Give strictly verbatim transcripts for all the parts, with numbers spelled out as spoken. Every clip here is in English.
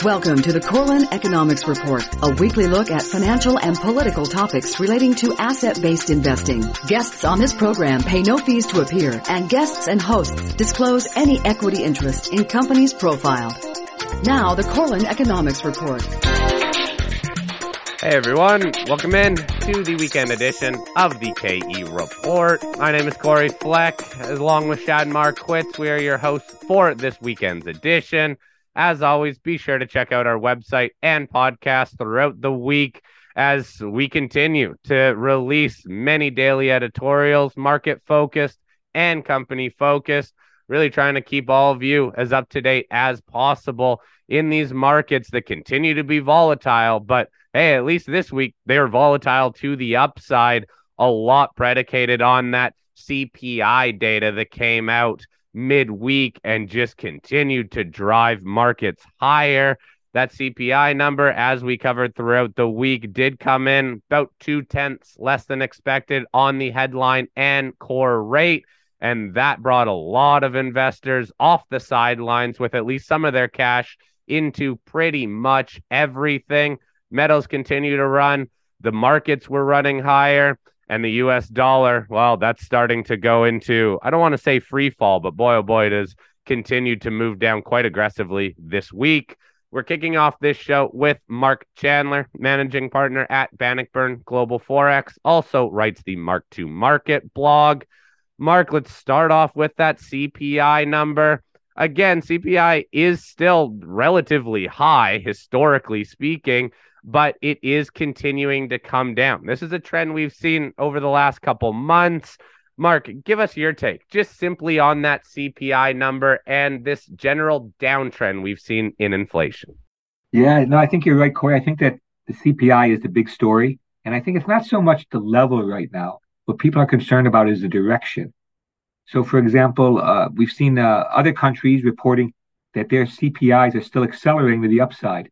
Welcome to the Corlin Economics Report, a weekly look at financial and political topics relating to asset-based investing. Guests on this program pay no fees to appear, and guests and hosts disclose any equity interest in companies profiled. Now, the Corlin Economics Report. Hey everyone, welcome in to the weekend edition of the K E Report. My name is Corey Fleck, along with Shad Marquitz. We are your hosts for this weekend's edition. As always, be sure to check out our website and podcast throughout the week as we continue to release many daily editorials, market-focused and company-focused, really trying to keep all of you as up-to-date as possible in these markets that continue to be volatile. But hey, at least this week, they're volatile to the upside, a lot predicated on that C P I data that came out midweek and just continued to drive markets higher. That C P I number, as we covered throughout the week, did come in about two tenths less than expected on the headline and core rate. And that brought a lot of investors off the sidelines with at least some of their cash into pretty much everything. Metals continue to run. The markets were running higher. And the U S dollar, well, that's starting to go into, I don't want to say free fall, but boy, oh boy, it has continued to move down quite aggressively this week. We're kicking off this show with Mark Chandler, managing partner at Bannockburn Global Forex, also writes the Mark to Market blog. Mark, let's start off with that C P I number. Again, C P I is still relatively high, historically speaking, but it is continuing to come down. This is a trend we've seen over the last couple months. Mark, give us your take, just simply on that C P I number and this general downtrend we've seen in inflation. Yeah, no, I think you're right, Corey. I think that the C P I is the big story. And I think it's not so much the level right now. What people are concerned about is the direction. So, for example, uh, we've seen uh, other countries reporting that their C P Is are still accelerating to the upside.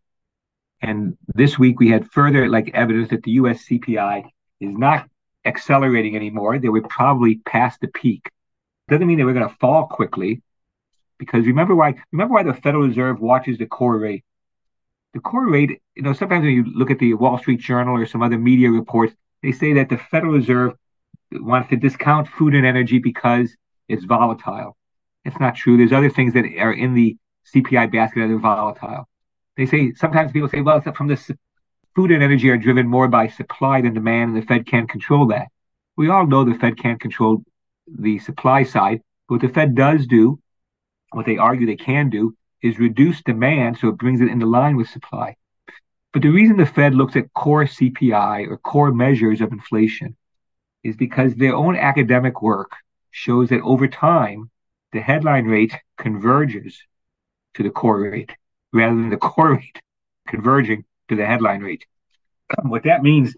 And this week we had further like evidence that the U S C P I is not accelerating anymore. They were probably past the peak. Doesn't mean that we're going to fall quickly, because remember why remember why the Federal Reserve watches the core rate. The core rate, you know, sometimes when you look at the Wall Street Journal or some other media reports, they say that the Federal Reserve wants to discount food and energy because it's volatile. It's not true. There's other things that are in the C P I basket that are volatile. They say, sometimes people say, well, it's from this food and energy are driven more by supply than demand, and the Fed can't control that. We all know the Fed can't control the supply side, but what the Fed does do, what they argue they can do, is reduce demand so it brings it into line with supply. But the reason the Fed looks at core C P I or core measures of inflation is because their own academic work shows that over time, the headline rate converges to the core rate, rather than the core rate converging to the headline rate. What that means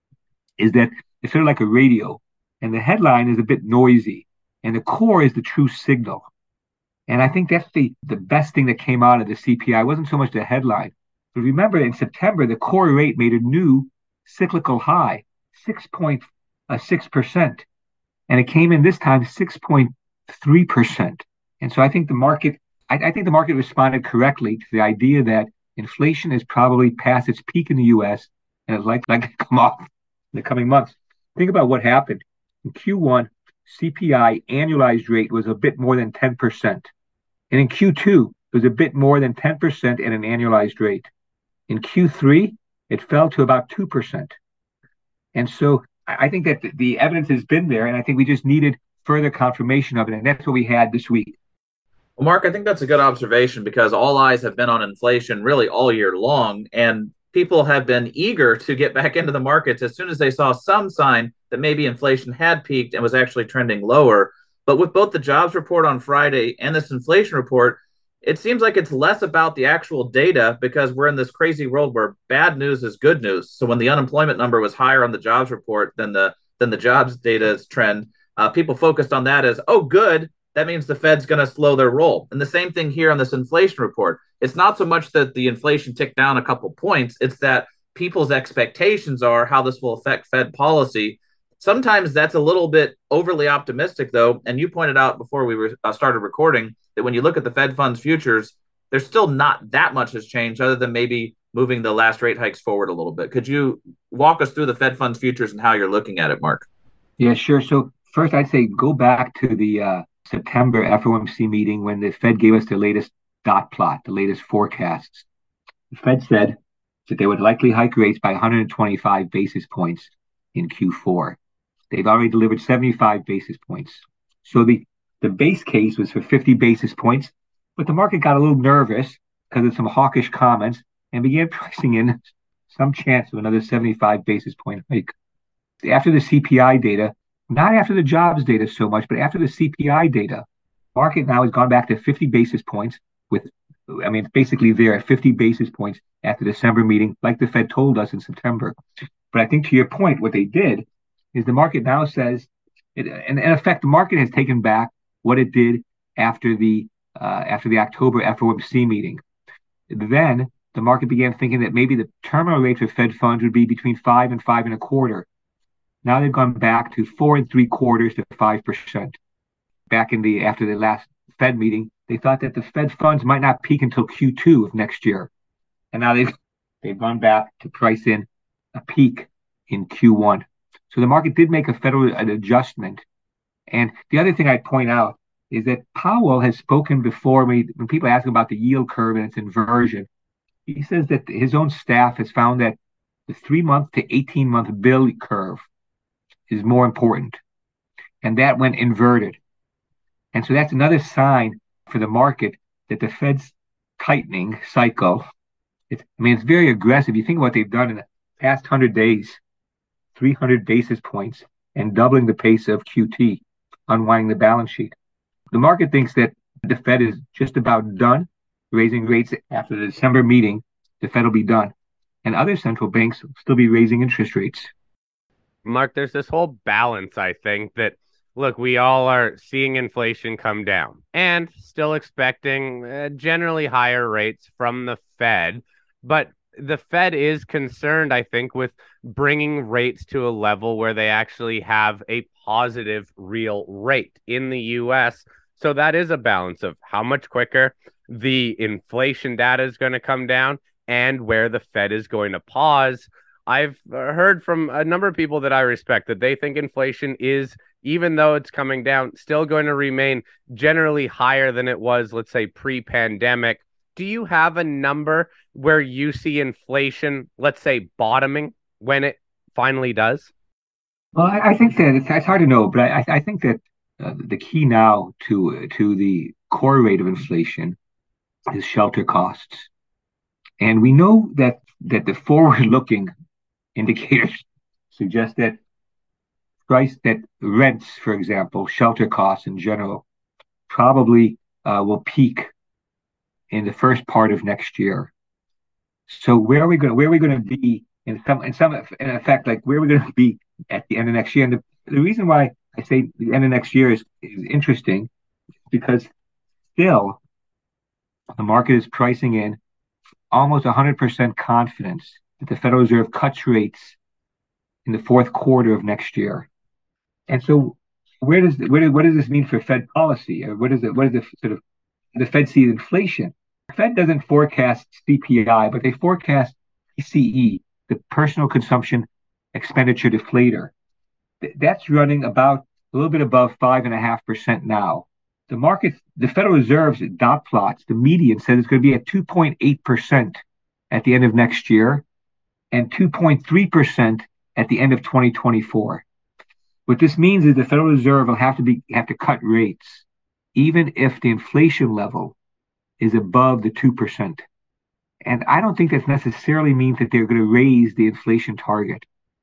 is that it's sort of like a radio, and the headline is a bit noisy, and the core is the true signal. And I think that's the, the best thing that came out of the C P I. It wasn't so much the headline. But remember, in September, the core rate made a new cyclical high, six point six percent. And it came in this time six point three percent. And so I think the market I, I think the market responded correctly to the idea that inflation is probably past its peak in the U S and is likely to come off in the coming months. Think about what happened. In Q one, C P I annualized rate was a bit more than ten percent. And in Q two, it was a bit more than ten percent at an annualized rate. In Q three, it fell to about two percent. And so I think that the evidence has been there, and I think we just needed further confirmation of it. And that's what we had this week. Well, Mark, I think that's a good observation, because all eyes have been on inflation really all year long, and people have been eager to get back into the markets as soon as they saw some sign that maybe inflation had peaked and was actually trending lower. But with both the jobs report on Friday and this inflation report, it seems like it's less about the actual data, because we're in this crazy world where bad news is good news. So when the unemployment number was higher on the jobs report than the than the jobs data's trend, uh, people focused on that as, oh, good. That means the Fed's going to slow their roll. And the same thing here on this inflation report. It's not so much that the inflation ticked down a couple points. It's that people's expectations are how this will affect Fed policy. Sometimes that's a little bit overly optimistic, though. And you pointed out before we were, uh, started recording that when you look at the Fed funds futures, there's still not that much has changed other than maybe moving the last rate hikes forward a little bit. Could you walk us through the Fed funds futures and how you're looking at it, Mark? Yeah, sure. So first, I'd say go back to the uh, September F O M C meeting when the Fed gave us the latest dot plot, the latest forecasts. The Fed said that they would likely hike rates by one hundred twenty-five basis points in Q four. They've already delivered seventy-five basis points. So the, the base case was for fifty basis points, but the market got a little nervous because of some hawkish comments and began pricing in some chance of another seventy-five basis point hike. After the C P I data, not after the jobs data so much, but after the C P I data, market now has gone back to fifty basis points with, I mean, it's basically there at fifty basis points after the December meeting, like the Fed told us in September. But I think to your point, what they did is the market now says, it, in, in effect, the market has taken back what it did after the uh, after the October F O M C meeting. Then the market began thinking that maybe the terminal rate for Fed funds would be between five and five and a quarter. Now they've gone back to four and three quarters to five percent. Back in the after the last Fed meeting, they thought that the Fed funds might not peak until Q two of next year, and now they've they've gone back to price in a peak in Q one. So the market did make a federal an adjustment. And the other thing I'd point out is that Powell has spoken before. When, when people ask him about the yield curve and its inversion, he says that his own staff has found that the three-month to eighteen-month bill curve is more important. And that went inverted. And so that's another sign for the market that the Fed's tightening cycle, it's, I mean, it's very aggressive. You think about what they've done in the past one hundred days, three hundred basis points, and doubling the pace of Q T, unwinding the balance sheet. The market thinks that the Fed is just about done raising rates after the December meeting. The Fed will be done. And other central banks will still be raising interest rates. Mark, there's this whole balance, I think, that, look, we all are seeing inflation come down and still expecting uh, generally higher rates from the Fed. But the Fed is concerned, I think, with bringing rates to a level where they actually have a positive real rate in the U S. So that is a balance of how much quicker the inflation data is going to come down and where the Fed is going to pause. I've heard from a number of people that I respect that they think inflation is, even though it's coming down, still going to remain generally higher than it was, let's say, pre-pandemic. Do you have a number where you see inflation, let's say, bottoming when it finally does? Well, I, I think that it's, it's hard to know, but I, I think that uh, the key now to to the core rate of inflation is shelter costs. And we know that that the forward-looking indicators suggest that price that rents, for example, shelter costs in general, probably uh, will peak in the first part of next year. So where are we going? Where are we going to be in some in some in effect? Like where are we going to be at the end of next year? And the, the reason why I say the end of next year is, is interesting because still the market is pricing in almost one hundred percent confidence that the Federal Reserve cuts rates in the fourth quarter of next year. And so where does where does, what does this mean for Fed policy? Or what is it? What is the sort of the Fed sees inflation? The Fed doesn't forecast C P I, but they forecast P C E, the personal consumption expenditure deflator. That's running about a little bit above five and a half percent now. The market, the Federal Reserve's dot plots, the median says it's going to be at two point eight percent at the end of next year and two point three percent at the end of twenty twenty-four. What this means is the Federal Reserve will have to be have to cut rates, even if the inflation level is above the two percent. And I don't think that necessarily means that they're going to raise the inflation target.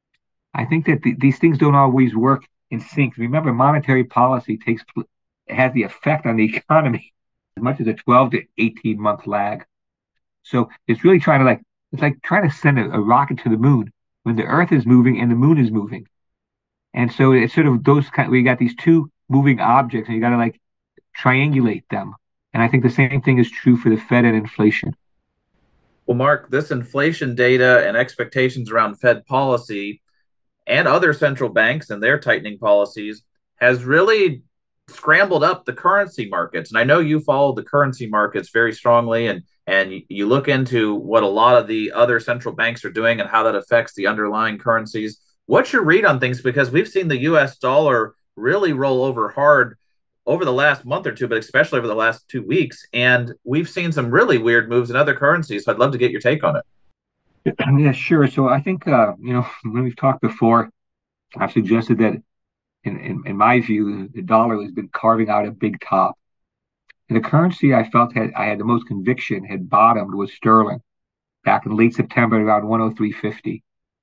I think that the, these things don't always work in sync. Remember, monetary policy takes has the effect on the economy as much as a twelve to eighteen month lag. So it's really trying to like, it's like trying to send a, a rocket to the moon when the Earth is moving and the moon is moving. And so it's sort of those kind, we got these two moving objects and you got to like triangulate them. And I think the same thing is true for the Fed and inflation. Well, Mark, this inflation data and expectations around Fed policy and other central banks and their tightening policies has really scrambled up the currency markets. And I know you follow the currency markets very strongly, and and you look into what a lot of the other central banks are doing and how that affects the underlying currencies. What's your read on things? Because we've seen the U S dollar really roll over hard over the last month or two, but especially over the last two weeks. And we've seen some really weird moves in other currencies. So I'd love to get your take on it. Yeah, sure. So I think, uh, you know, when we've talked before, I've suggested that in, in, in my view, the dollar has been carving out a big top. And the currency I felt had I had the most conviction had bottomed was sterling back in late September around one oh three fifty.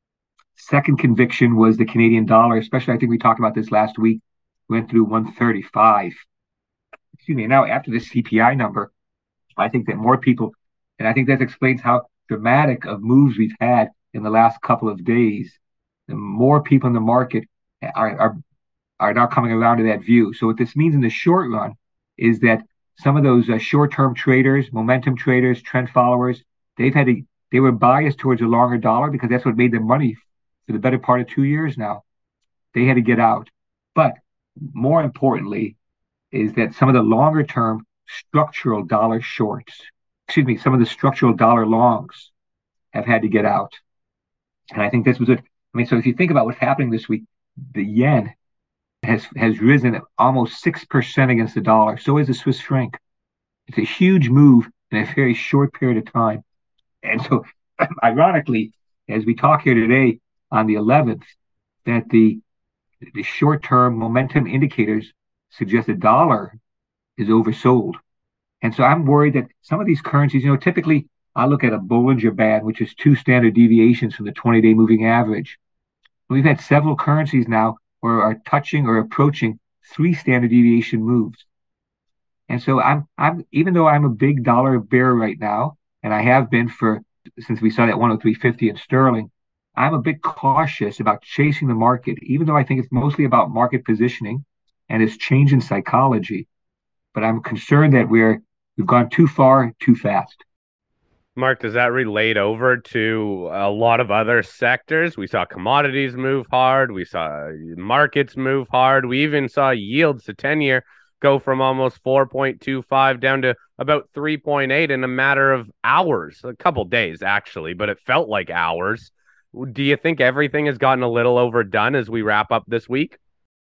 Second conviction was the Canadian dollar, especially I think we talked about this last week, went through one thirty-five. Excuse me. Now after this C P I number, I think that more people, and I think that explains how dramatic of moves we've had in the last couple of days. The more people in the market are are, are now coming around to that view. So what this means in the short run is that some of those uh, short-term traders, momentum traders, trend followers, they've had to, they were biased towards a longer dollar because that's what made them money for the better part of two years now. They had to get out. But more importantly, is that some of the longer-term structural dollar shorts, excuse me, some of the structural dollar longs have had to get out. And I think this was it. I mean, so if you think about what's happening this week, the yen has has risen almost six percent against the dollar. So is the Swiss franc. It's a huge move in a very short period of time. And so, ironically, as we talk here today on the eleventh, that the the short-term momentum indicators suggest the dollar is oversold. And so I'm worried that some of these currencies, you know, typically I look at a Bollinger Band, which is two standard deviations from the twenty-day moving average. We've had several currencies now or are touching or approaching three standard deviation moves. And so I'm, I'm, even though I'm a big dollar bear right now, and I have been for, since we saw that one oh three fifty in sterling, I'm a bit cautious about chasing the market, even though I think it's mostly about market positioning and it's change in psychology. But I'm concerned that we're, we've gone too far, too fast. Mark, does that relate over to a lot of other sectors? We saw commodities move hard. We saw markets move hard. We even saw yields to ten-year go from almost four point two five down to about three point eight in a matter of hours, a couple days, actually, but it felt like hours. Do you think everything has gotten a little overdone as we wrap up this week?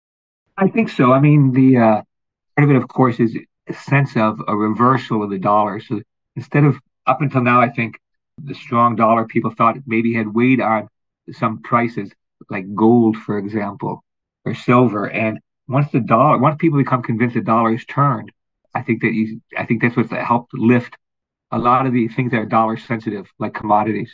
I think so. I mean, the uh, part of it, of course, is a sense of a reversal of the dollar. So instead of up until now, I think the strong dollar people thought maybe had weighed on some prices like gold, for example, or silver. And once the dollar, once people become convinced the dollar is turned, I think that you, I think that's what's helped lift a lot of the things that are dollar sensitive, like commodities.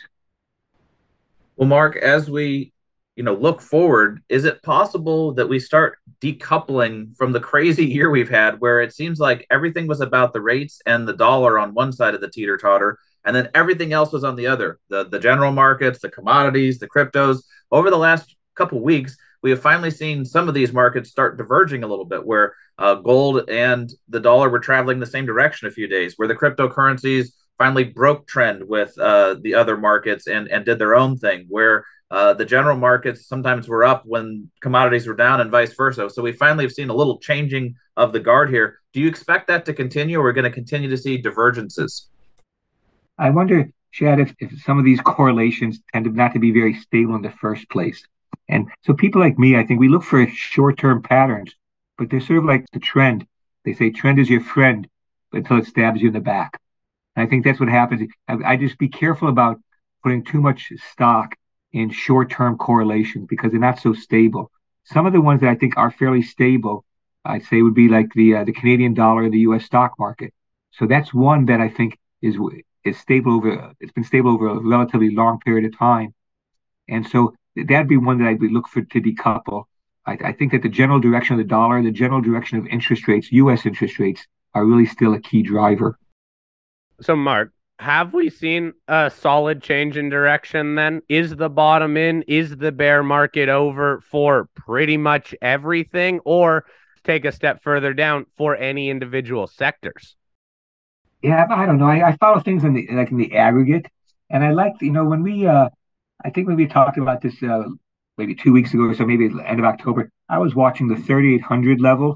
Well, Mark, as we you know look forward, is it possible that we start decoupling from the crazy year we've had, where it seems like everything was about the rates and the dollar on one side of the teeter totter, and then everything else was on the other, the the general markets, the commodities, the cryptos? Over the last couple of weeks, we have finally seen some of these markets start diverging a little bit, where uh, gold and the dollar were traveling the same direction a few days, where the cryptocurrencies finally broke trend with uh, the other markets and, and did their own thing, where uh, the general markets sometimes were up when commodities were down and vice versa. So we finally have seen a little changing of the guard here. Do you expect that to continue, or we're going to continue to see divergences? I wonder, Chad, if, if some of these correlations tend to not to be very stable in the first place. And so people like me, I think we look for short-term patterns, but they're sort of like the trend. They say trend is your friend until it stabs you in the back. And I think that's what happens. I, I just be careful about putting too much stock in short-term correlations because they're not so stable. Some of the ones that I think are fairly stable, I'd say would be like the uh, the Canadian dollar and the U S stock market. So that's one that I think is is stable over. It's been stable over a relatively long period of time, and so that'd be one that I'd be look for to decouple. I, I think that the general direction of the dollar, the general direction of interest rates, U S interest rates, are really still a key driver. So, Mark, have we seen a solid change in direction then? Is the bottom in? Is the bear market over for pretty much everything? Or take a step further down for any individual sectors? Yeah, I don't know. I, I follow things in the like in the aggregate, and I like, you know, when we, uh, I think when we talked about this uh, maybe two weeks ago or so, maybe at the end of October, I was watching the thirty-eight hundred level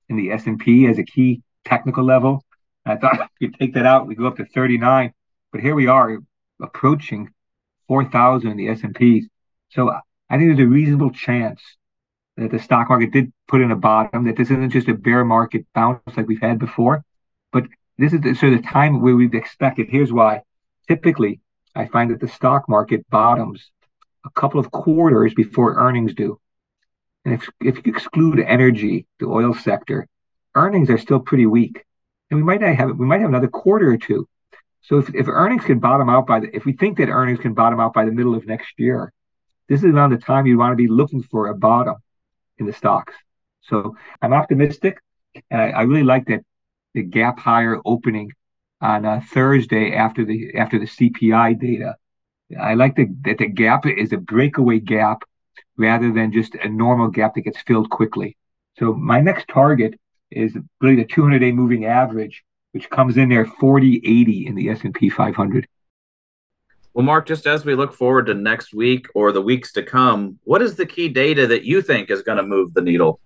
in the S and P as a key technical level. I thought if you take that out, we go up to thirty-nine, but here we are approaching four thousand in the S and Ps. So I think there's a reasonable chance that the stock market did put in a bottom, that this isn't just a bear market bounce like we've had before, but this is the, sort of the time where we've expected. Here's why. Typically, I find that the stock market bottoms a couple of quarters before earnings do. And if, if you exclude energy, the oil sector, earnings are still pretty weak. And we might not have we might have another quarter or two. So if, if earnings can bottom out by the if we think that earnings can bottom out by the middle of next year, this is around the time you want to be looking for a bottom in the stocks. So I'm optimistic, and I, I really like that the gap higher opening on uh, Thursday after the after the C P I data. I like the, that the gap is a breakaway gap rather than just a normal gap that gets filled quickly. So my next target is really the two hundred day moving average, which comes in there forty eighty in the S and P five hundred. Well, Mark, just as we look forward to next week or the weeks to come, what is the key data that you think is going to move the needle?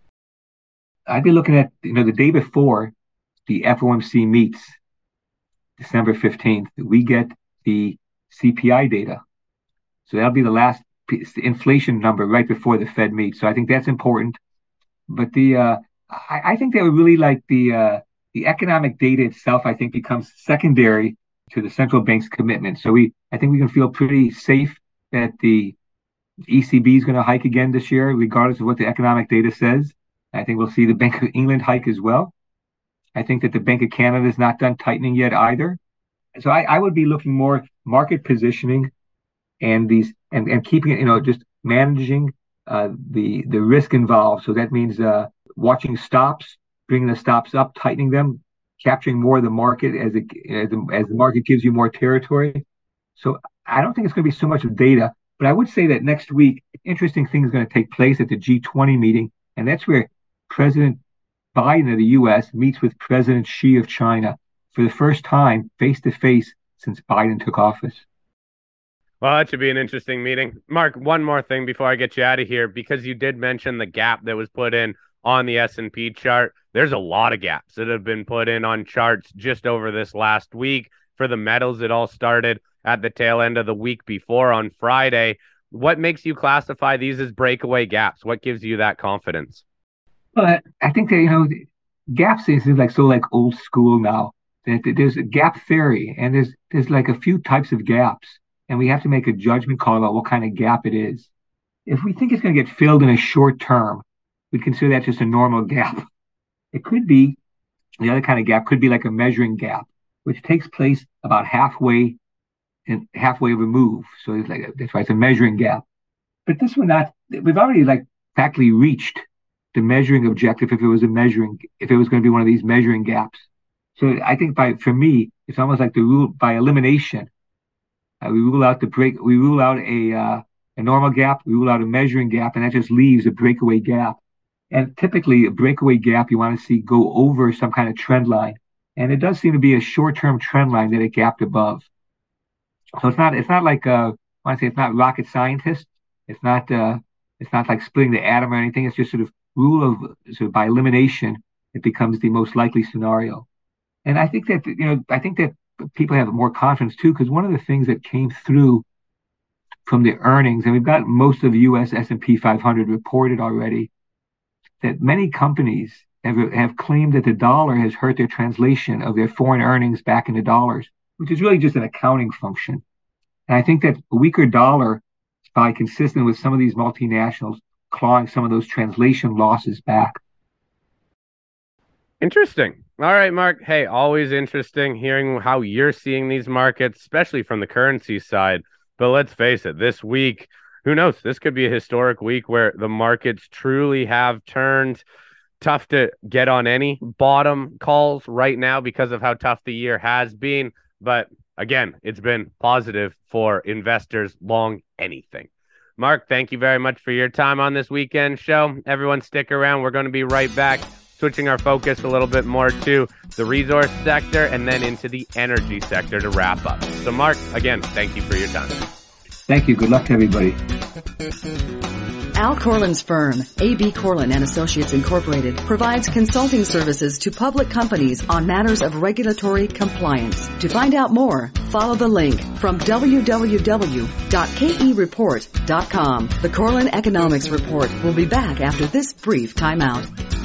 I'd be looking at, you know, the day before the F O M C meets, December fifteenth, we get the C P I data. So that'll be the last inflation number right before the Fed meets. So I think that's important. But the uh, I, I think they would really like the uh, the economic data itself, I think, becomes secondary to the central bank's commitment. So we I think we can feel pretty safe that the E C B is going to hike again this year, regardless of what the economic data says. I think we'll see the Bank of England hike as well. I think that the Bank of Canada is not done tightening yet either. So I, I would be looking more market positioning and these and, and keeping it, you know, just managing uh, the the risk involved. So that means uh, watching stops, bringing the stops up, tightening them, capturing more of the market as it as the, as the market gives you more territory. So I don't think it's going to be so much of data, but I would say that next week, interesting thing is going to take place at the G twenty meeting, and that's where President Biden of the U S meets with President Xi of China for the first time face to face since Biden took office. Well, that should be an interesting meeting. Mark, one more thing before I get you out of here, because you did mention the gap that was put in on the S and P chart. There's a lot of gaps that have been put in on charts just over this last week. For the metals, it all started at the tail end of the week before on Friday. What makes you classify these as breakaway gaps? What gives you that confidence? Well, I think that, you know, gaps is like so like old school now. That there's a gap theory, and there's there's like a few types of gaps, and we have to make a judgment call about what kind of gap it is. If we think it's going to get filled in a short term, we'd consider that just a normal gap. It could be, the other kind of gap could be like a measuring gap, which takes place about halfway and halfway of a move. So it's like a, that's why it's a measuring gap. But this one not, we've already like practically reached the measuring objective if it was a measuring, if it was going to be one of these measuring gaps. So I think by, for me, it's almost like the rule by elimination. Uh, we rule out the break, we rule out a, uh, a normal gap, we rule out a measuring gap, and that just leaves a breakaway gap. And typically a breakaway gap you want to see go over some kind of trend line. And it does seem to be a short-term trend line that it gapped above. So it's not, it's not like, uh, I want to say it's not rocket scientist. It's not, uh, it's not like splitting the atom or anything. It's just sort of rule of, sort of by elimination, it becomes the most likely scenario. And I think that, you know, I think that people have more confidence too, because one of the things that came through from the earnings, and we've got most of U S S and P five hundred reported already, that many companies have, have claimed that the dollar has hurt their translation of their foreign earnings back into dollars, which is really just an accounting function. And I think that a weaker dollar is probably consistent with some of these multinationals clawing some of those translation losses back. Interesting. All right, Mark. Hey, always interesting hearing how you're seeing these markets, especially from the currency side. But let's face it, this week, who knows? This could be a historic week where the markets truly have turned. Tough to get on any bottom calls right now because of how tough the year has been. But again, it's been positive for investors long anything. Mark, thank you very much for your time on this weekend show. Everyone stick around. We're going to be right back, switching our focus a little bit more to the resource sector and then into the energy sector to wrap up. So Mark, again, thank you for your time. Thank you. Good luck to everybody. Al Corlin's firm, A B Corlin and Associates Incorporated, provides consulting services to public companies on matters of regulatory compliance. To find out more, follow the link from w w w dot k e report dot com. The Corlin Economics Report will be back after this brief timeout.